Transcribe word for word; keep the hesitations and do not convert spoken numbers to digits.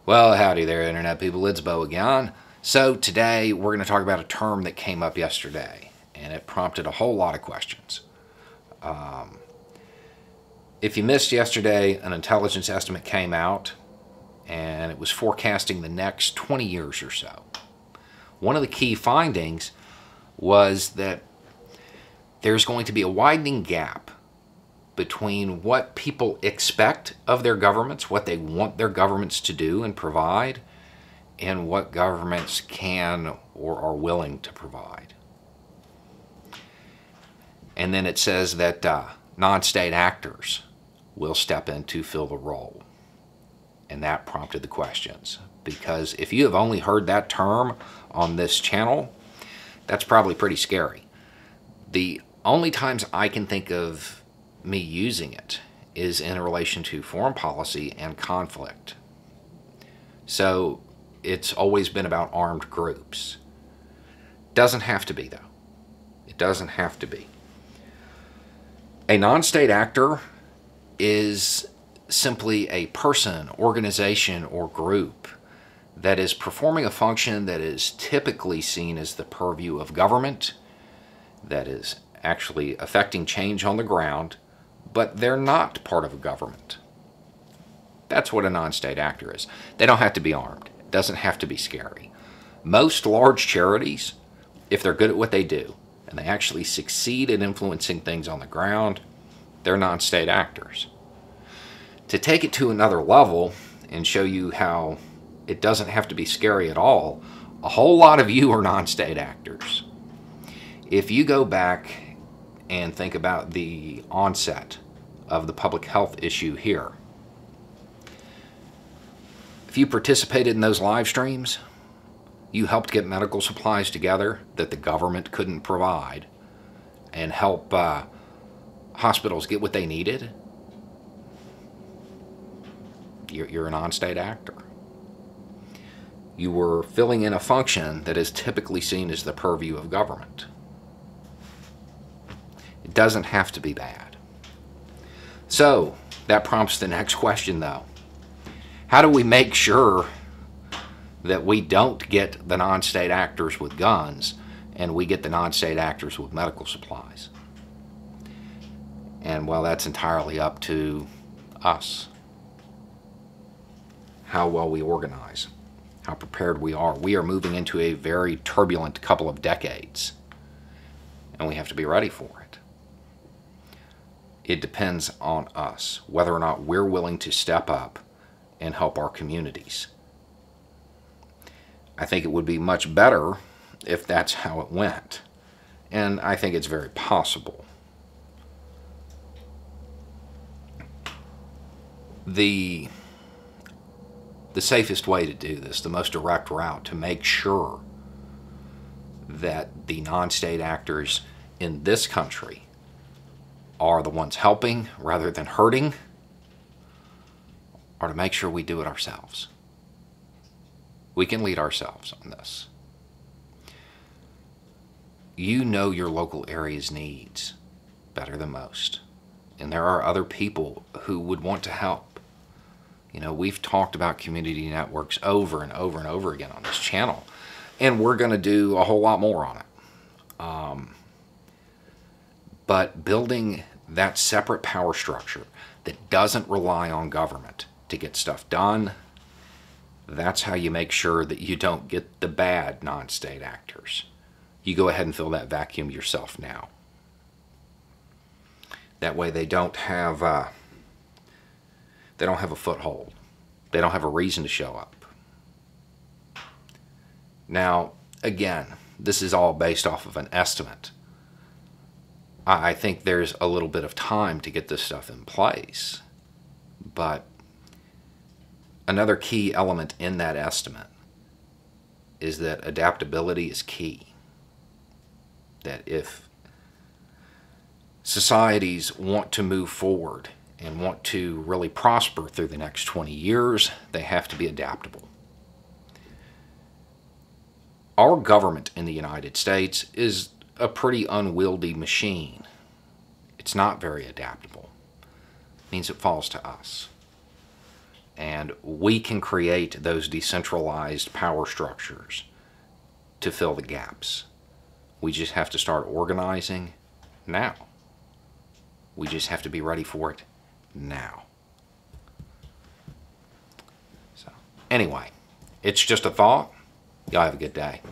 Well, howdy there, Internet people. It's Bo again. So, today we're going to talk about a term that came up yesterday, and it prompted a whole lot of questions. Um, if you missed yesterday, an intelligence estimate came out, and it was forecasting the next twenty years or so. One of the key findings was that there's going to be a widening gap between what people expect of their governments, what they want their governments to do and provide, and what governments can or are willing to provide. And then it says that uh, non-state actors will step in to fill the role. And that prompted the questions. Because if you have only heard that term on this channel, that's probably pretty scary. The only times I can think of me using it is in relation to foreign policy and conflict. So it's always been about armed groups. Doesn't have to be, though. It doesn't have to be. A non-state actor is simply a person, organization, or group that is performing a function that is typically seen as the purview of government, that is actually affecting change on the ground, but they're not part of a government. That's what a non-state actor is. They don't have to be armed. It doesn't have to be scary. Most large charities, if they're good at what they do, and they actually succeed at influencing things on the ground, they're non-state actors. To take it to another level and show you how it doesn't have to be scary at all, a whole lot of you are non-state actors. If you go back and think about the onset of the public health issue here, if you participated in those live streams, you helped get medical supplies together that the government couldn't provide and help uh, hospitals get what they needed, you're, you're a non-state actor. You were filling in a function that is typically seen as the purview of government. It doesn't have to be bad. So, that prompts the next question, though. How do we make sure that we don't get the non-state actors with guns and we get the non-state actors with medical supplies? And, well, that's entirely up to us. How well we organize, how prepared we are. We are moving into a very turbulent couple of decades, and we have to be ready for it. It depends on us, whether or not we're willing to step up and help our communities. I think it would be much better if that's how it went, and I think it's very possible. The, the safest way to do this, the most direct route to make sure that the non-state actors in this country are the ones helping rather than hurting, or to make sure we do it ourselves. We can lead ourselves on this. You know your local area's needs better than most, and there are other people who would want to help. You know, we've talked about community networks over and over and over again on this channel, and we're going to do a whole lot more on it. Um, but building that separate power structure that doesn't rely on government to get stuff done, that's how you make sure that you don't get the bad non-state actors. You go ahead and fill that vacuum yourself now. That way they don't have uh, they don't have a foothold. They don't have a reason to show up. Now, again, this is all based off of an estimate. I think there's a little bit of time to get this stuff in place. But another key element in that estimate is that adaptability is key. That if societies want to move forward and want to really prosper through the next twenty years, they have to be adaptable. Our government in the United States is a pretty unwieldy machine. It's not very adaptable. It means it falls to us. And we can create those decentralized power structures to fill the gaps. We just have to start organizing now. We just have to be ready for it now. So, anyway, it's just a thought. Y'all have a good day.